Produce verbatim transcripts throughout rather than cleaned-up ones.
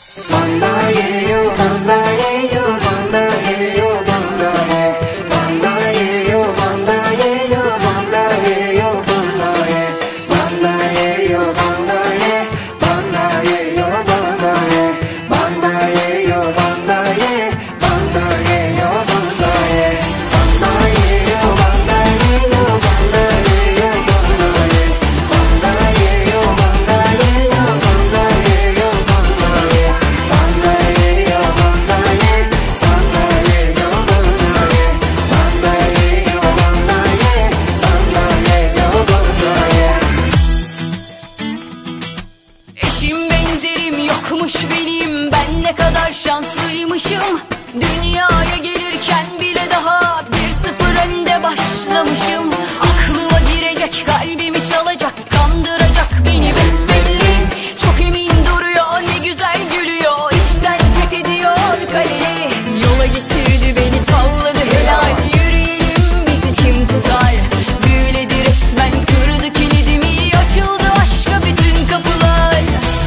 Benim, ben ne kadar şanslıymışım. Dünyaya gelirken bile daha bir sıfır önde başlamışım. Aklıma girecek, kalbimi çalacak, kandıracak beni besbelli. Çok emin duruyor, ne güzel gülüyor, içten fethediyor kaleyi. Yola getirdi beni, tavladı helal, yürüyelim bizi kim tutar. Büyüledi resmen, kırdı kilidimi, açıldı aşka bütün kapılar.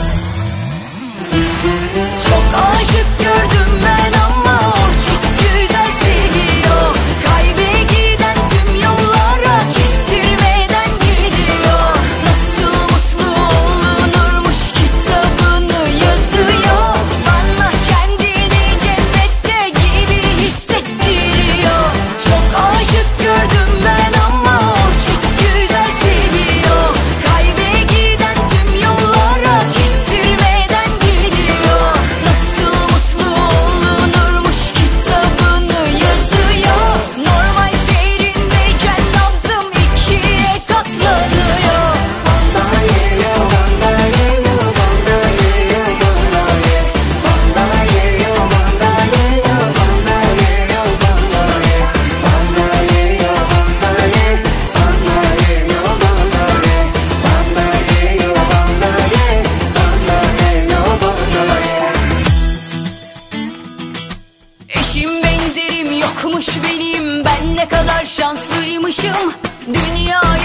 Çok aşık gördüm ben ama o çok güzel seviyor. Kalbe giden tüm yollara kestirmeden gidiyor. Nasıl mutlu olunurmuş kitabını yazıyor. Bana kendini cennette gibi hissettiriyor. Çok aşık gördüm ben ama o çok güzel seviyor. Kalbe giden tüm yollara kestirmeden gidiyor. Nasıl mutlu olunurmuş kitabını yazıyor. Normal seyrindeyken nabzım ikiye katlanıyor. Eşim benzerim yokmuş benim, ben ne kadar şanslıymışım. Dünya